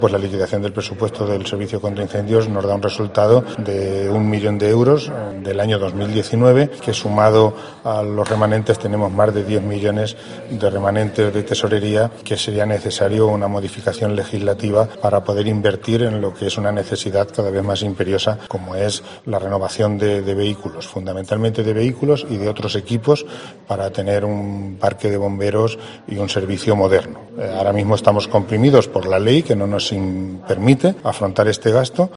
Pues la liquidación del presupuesto del Servicio contra Incendios nos da un resultado de 1 millón de euros del año 2019, que sumado a los remanentes tenemos más de 10 millones de remanentes de tesorería, que sería necesario una modificación legislativa para poder invertir en lo que es una necesidad cada vez más imperiosa, como es la renovación de vehículos, fundamentalmente de vehículos y de otros equipos, para tener un parque de bomberos y un servicio moderno. Ahora mismo estamos comprimidos por la ley, que no nos permite afrontar este gasto,